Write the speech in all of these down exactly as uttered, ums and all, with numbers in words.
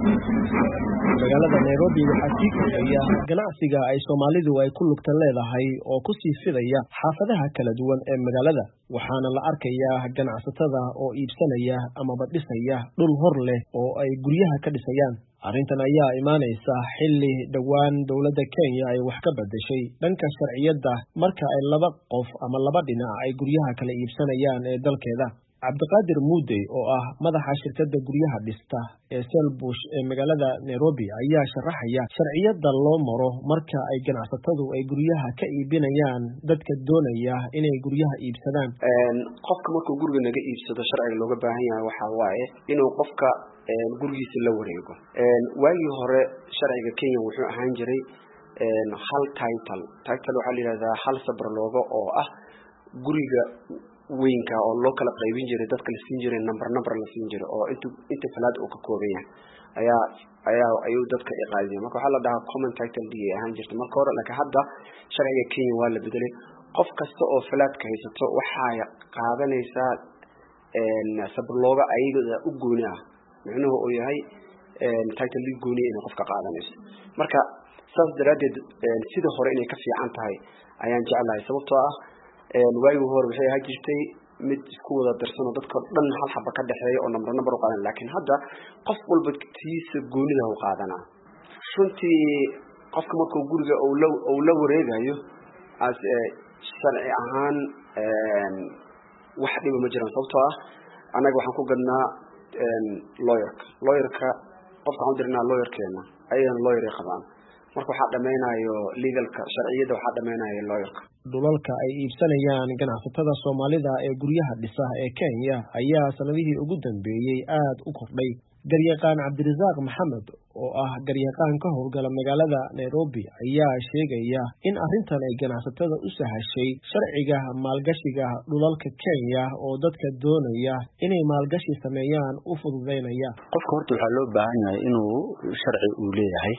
magaalada Nairobi waxaa sii kordhaya ganacsiga ay Soomaalidu ay ku lugta leedahay oo ku sii fidaya xaafadaha kala duwan ee magaalada, waxaana la arkayaa ganacsatada oo iibsanaya ama dhisaya dhul hor leh oo ay guryaha ka dhisayaan. arrintan ayaa imaanaysa xilli dhowaan dowladda Kenya ay wax ka bedeshay dhanka sharciyada marka ay laba qof ama laba dhinac ay guryaha kala iibsanayaan ee dalkeeda. Cabdiqaadir Muudey oo ah madaxa shirkadda guryaha dhista ee Selbush ee magaalada Nairobi ayaa sharaxaya sharciyada loo maro marka ay ganacsatadu ay guryaha ka iibinayaan dadka doonaya inay guryaha iibsadaan. Een qofka markuu guriga naga iibsado sharciga looga baahan yahay waxa waaye inuu qofka een gurigiisa la wareego. Een waagii hore sharciga Kenya wuxuu ahaan jiray een hal title title waxa la yiraahdaa hal sabr looga oo ah guriga weynka oo loo kala qaybin jiray dadka la siin jiray number number la siin jiray oo inta inta falaad uu ka kooban yahay ayaa ayaa ayuu dadka iqaadiyay. marka waxa la dhahaa common title deed ahaan jirtay marka hore, laakiin hadda sharciga Kenya waa la bedelay. qof kasta oo falaad ka haysto waxa ay qaadanaysaa een sabr looga ayada u gooni ah, macnuhu uu yahay een title deed gooni in qofka qaadanayso. marka saas daraadeed sida hore inay ka fiican tahay ayaan jeclahay, sababtoo ah een waagii hore waxay ahaan jirtay mid isku wada darsan oo dadka dhan hal xabba ka dhaxeeyo oo number number u qaadan, laakiin hadda qof walba tiisa goonida uu qaadanaa. runtii qofka markuu guriga uu la uu la wareegayo as sharci ahaan een wax dhiba ma jiraan, sababtoo ah anaga waxaan ku gadnaa een lawyerka lawyerka qofka aan dirnaa lawyerkeena ayaan lawyer qabaan. marka waxa dhameynayo legalka sharciyada waxa dhameynayo lawyerka. dhulalka ay iibsanayaan ganacsatada Soomaalida ee guryaha dhisa ee Kenya ayaa sanadihii ugu dambeeyay aad u kordhay. garyaqaan Cabdirasaaq Maxamed oo ah garyaqaan ka howlgala magaalada Nairobi ayaa sheegaya in arrintan ay ganacsatada u sahashay sharciga maalgashiga dhulalka Kenya oo dadka doonaya inay maalgashi sameeyaan u fududeynaya. qofka horta waxa loo baahan yahay inuu sharci u leeyahay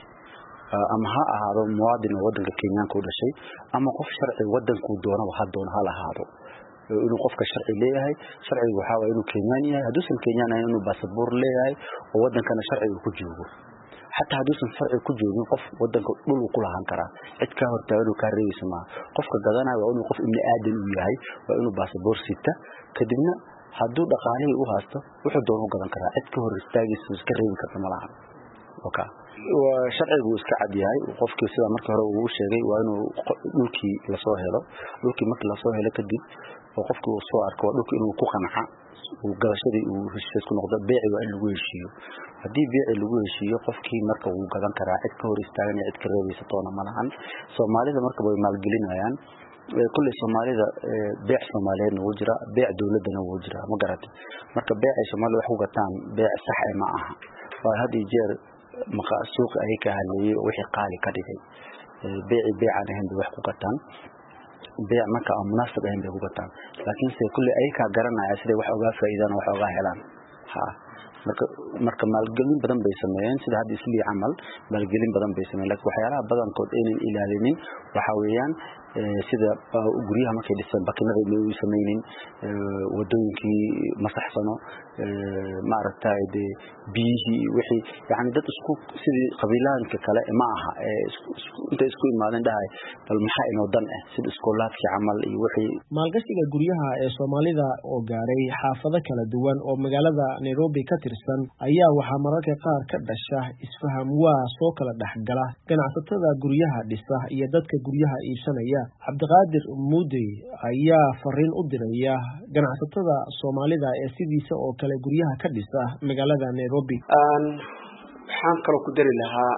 ama ha ahaado muwaadin wadanka Kenya ku dhashay ama qof sharci wadanku doono waxa doona ha lahaado inuu qofka sharci leeyahay. sharcigu waxa weeye inuu Kenyan yahay, haduusan Kenyan ahayn inuu baasaboor leeyahay oo wadankana sharci ku joogo. hatta haduusan sharci ku joogin qof wadanka dhul ku lahaan kara cid ka hortaagan uu ka reeyso ma qofka gadanaya waa inuu qof ibni aadan u yahay, waa inuu baasaboor sita, kadibna haduu dhaqaalihi u haasto wuxuu doono gadan karaa, cid ka hor istaagayso iska reebi karta ma laha. okay sharcigu iska cad yahay qofkii sida markii hore uu sheegay waa inuu dhulkii la soo helo dhulkii markii la soo helo kadib oo qofkii uu soo arko dhulkii inuu ku qanca uu gadashadii uu heshiis ku noqdo beeci waa in lagu heshiiyo. hadii beeci lagu heshiiyo qofkii marka uu gadan karaa cid ka hor istaagan cid ka reebaysa toona ma lahan. Soomaalida marka way maalgelinayaan kulli Soomaalida beec Soomaaliyeed uu jira beec dawladana uu jira ma garatay. marka beec Soomaaliya wax u gataan beec sax ah ma aha, waa hadii jeer marka suuq ay ka hadlayay wixii qaali ka dhigay beeci beecan ahayn wax ku gataan beec marka aan munaasab ahayn ku gataan, laakiin se kulli ay ka garanaya sida wax uga faa'iidana wax uga helaan. ha marka marka maalgelin badan bay sameeyeen sida hadii isli amal maalgelin badan bay sameeyeen, laakiin waxyaalaha badan kood inay ilaalinin waxa weeyaan sida guryaha markay dhisaan bakinada ay sameeyeen wadooyinkii masaxsano ma aragtay bihi wixii yaani dad isku sidii qabiilaanka kale ma aha inta isku imaadeen dhahay bal maxay inoo dan ah sida iskoolaadkii amal iyo wixii. maalgashiga guryaha ee Soomaalida oo gaaray xaafado kala duwan oo magaalada Nairobi ka tirsan ayaa waxa mararka qaar ka dhasha isfaham waa soo kala dhaxgala ganacsatada guryaha dhisa iyo dadka guryaha iibsanaya. Cabdiqaadir Muudey ayaa fariin u diraya ganacsatada Soomaalida ee sidiisa oo kale guryaha ka dhisa magaalada Nairobi. aan waxaan kale ku dari lahaa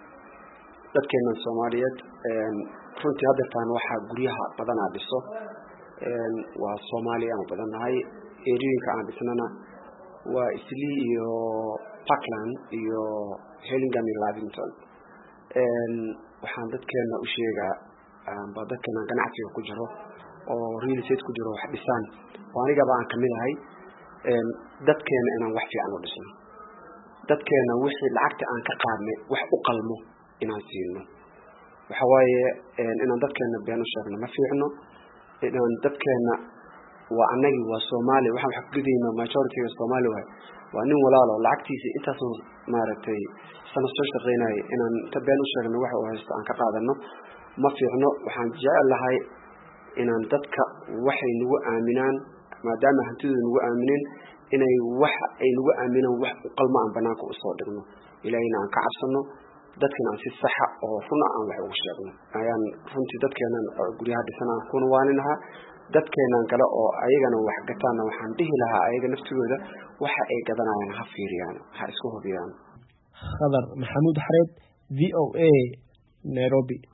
dadkeena Soomaaliyeed een runtii hadda taan waxa guryaha badan dhiso een waa Soomaaliya oo badanahay eriyinka aan dhisnana waa Isli iyo Parkland iyo Hurlingham iyo Lavington. een waxaan dadkeena u sheegaa aan dadkeena ganacsiga ku jiro oo real estate ku jiro wax dhisaan oo aniga baan kamid ahay een dadkeena inaan wax fiican u dhisno, dadkeena wixii lacagta aan ka qaadnay wax u qalmo inaan siino. waxa waaye inaan dadkeena been u sheegno ma fiicno, inaan dadkeena waa anagi waa Soomaali waxaan wax ku gudayna majority Soomaali waa waa nin walaalo lacagtiisa intaas maaragtay sana soo shaqeynay inaan ta been u sheegno waxa uu haysto aan ka qaadano ma fiicno waxaan jecelahay inaan dadka waxay nagu aaminaan maadaama hantidooda nagu aamineen inay wax ay nagu aaminaan wax u qalma aan banaanka u soo dhigno ilaahayna aan ka cabsano dadkana aan si sax ah oo run ah aan wax ugu sheegno ayaan runtii dadkeena guryaha dhisanaa kuna waaninaha dadkeenan kale oo ayagana wax gataana waxaan dhihi lahaa ayaga naftigooda waxa ay gadanayaan ha fiiriyaan ha isku hubiyaan Khadar Maxamuud Xareed V O A Nairobi.